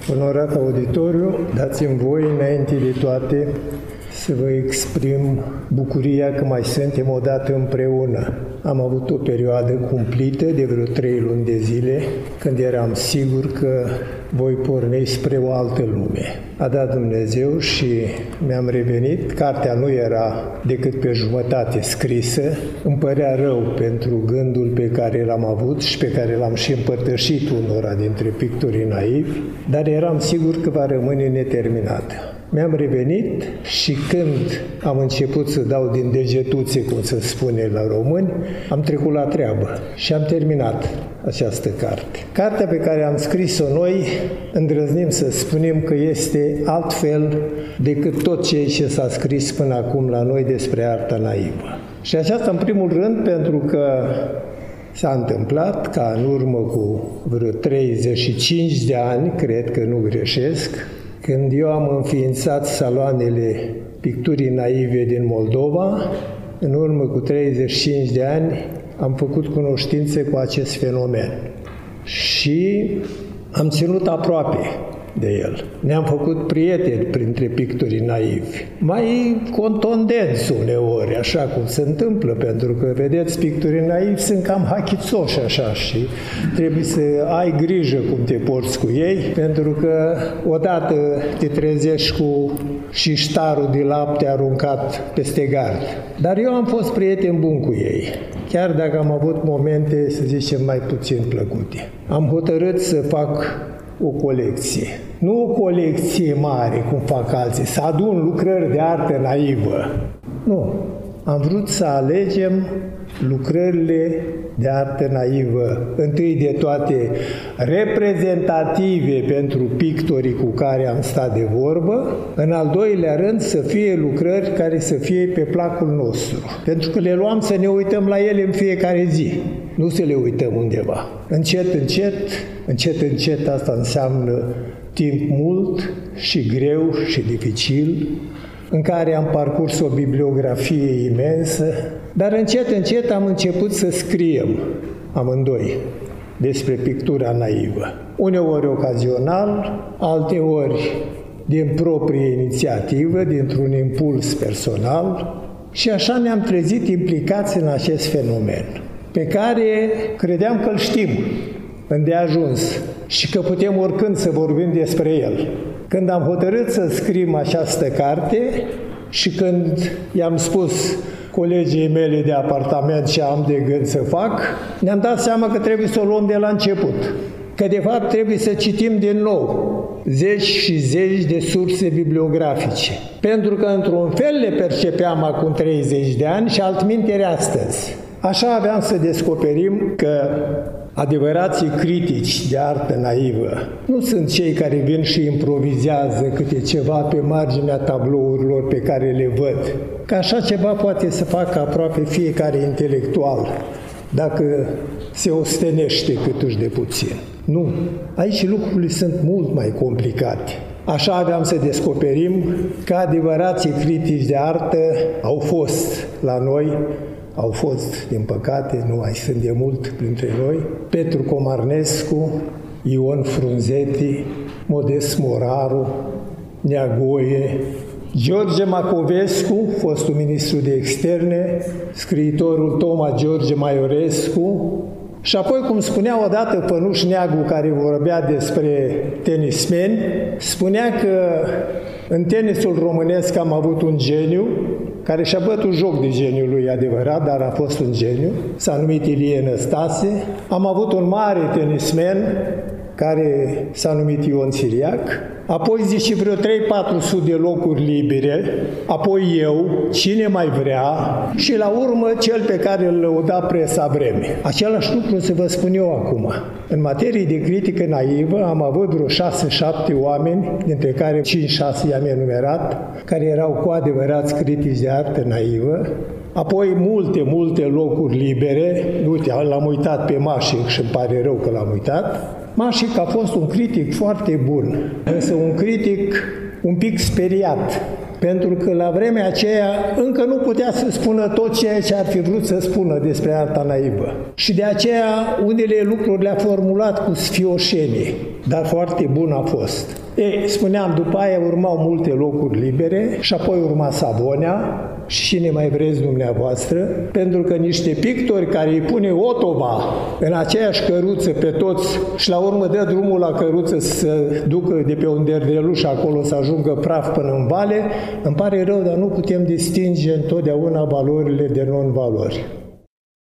Onorat auditoriu, dați-mi voi, înainte de toate, să vă exprim bucuria că mai suntem odată împreună. Am avut o perioadă cumplită de vreo 3 luni de zile, când eram sigur că voi porni spre o altă lume. A dat Dumnezeu și mi-am revenit. Cartea nu era decât pe jumătate scrisă. Îmi părea rău pentru gândul pe care l-am avut și pe care l-am și împărtășit unora dintre pictorii naivi, dar eram sigur că va rămâne neterminată. Mi-am revenit și când am început să dau din degetuțe, cum se spune la români, am trecut la treabă și am terminat această carte. Cartea pe care am scris-o noi, îndrăznim să spunem că este altfel decât tot ce s-a scris până acum la noi despre arta naivă. Și aceasta în primul rând pentru că s-a întâmplat ca în urmă cu vreo 35 de ani, cred că nu greșesc, când eu am înființat saloanele picturii naive din Moldova, în urmă cu 35 de ani am făcut cunoștințe cu acest fenomen și am ținut aproape de el. Ne-am făcut prieteni printre pictorii naivi, mai contundenți uneori, așa cum se întâmplă, pentru că, vedeți, pictorii naivi sunt cam hachițoși așa și trebuie să ai grijă cum te porți cu ei, pentru că odată te trezești cu șiștarul de lapte aruncat peste gard. Dar eu am fost prieten bun cu ei, chiar dacă am avut momente, să zicem, mai puțin plăcute. Am hotărât să fac o colecție. Nu o colecție mare, cum fac alții, să adun lucrări de artă naivă. Nu. Am vrut să alegem lucrările de artă naivă, întâi de toate reprezentative pentru pictorii cu care am stat de vorbă, în al doilea rând să fie lucrări care să fie pe placul nostru, pentru că le luam să ne uităm la ele în fiecare zi, nu să le uităm undeva. Încet, încet, asta înseamnă timp mult și greu și dificil, în care am parcurs o bibliografie imensă, dar încet am început să scriem amândoi despre pictura naivă. Uneori ocazional, alteori din proprie inițiativă, dintr-un impuls personal, și așa ne-am trezit implicați în acest fenomen, pe care credeam că îl știm îndeajuns și că putem oricând să vorbim despre el. Când am hotărât să scriem această carte și când i-am spus colegii mele de apartament ce am de gând să fac, ne-am dat seama că trebuie să o luăm de la început. Că de fapt trebuie să citim din nou zeci și zeci de surse bibliografice. Pentru că într-un fel le percepeam acum 30 de ani și altminteri astăzi. Așa aveam să descoperim că adevărații critici de artă naivă nu sunt cei care vin și improvizează câte ceva pe marginea tablourilor pe care le văd. Că așa ceva poate să facă aproape fiecare intelectual, dacă se ostenește câtuși de puțin. Nu, aici lucrurile sunt mult mai complicate. Așa aveam să descoperim că adevărații critici de artă au fost la noi, au fost, din păcate, nu mai sunt de mult printre noi, Petru Comarnescu, Ion Frunzeti, Modest Moraru, Neagoie, George Macovescu, fostul ministru de externe, scriitorul Toma George Maiorescu, și apoi, cum spunea odată Pănuș Neagu, care vorbea despre tenismeni, spunea că în tenisul românesc am avut un geniu, care și-a bătut joc de geniul lui adevărat, dar a fost un geniu, s-a numit Ilie Năstase. Am avut un mare tenismen, care s-a numit Ion Siriac, apoi zice vreo 3-400 de locuri libere, apoi eu, cine mai vrea, și la urmă cel pe care îl lăuda presa vreme. Același lucru să vă spun eu acum. În materie de critică naivă am avut vreo 6-7 oameni, dintre care 5-6 i-am enumerat, care erau cu adevărați critici de artă naivă, apoi multe locuri libere. Uite, l-am uitat pe Mașic și îmi pare rău că l-am uitat. Mașic a fost un critic foarte bun, însă un critic un pic speriat, pentru că la vremea aceea încă nu putea să spună tot ceea ce ar fi vrut să spună despre arta naivă. Și de aceea unele lucruri le-a formulat cu sfioșenie. dar foarte bun a fost. Ei, spuneam, după aia urmau multe locuri libere și apoi urma Savonia și cine mai vreți dumneavoastră, pentru că niște pictori care îi pune Otova în aceeași căruță pe toți și la urmă dă drumul la căruță să ducă de pe un derdeluș acolo să ajungă praf până în vale, îmi pare rău, dar nu putem distinge întotdeauna valorile de non-valori.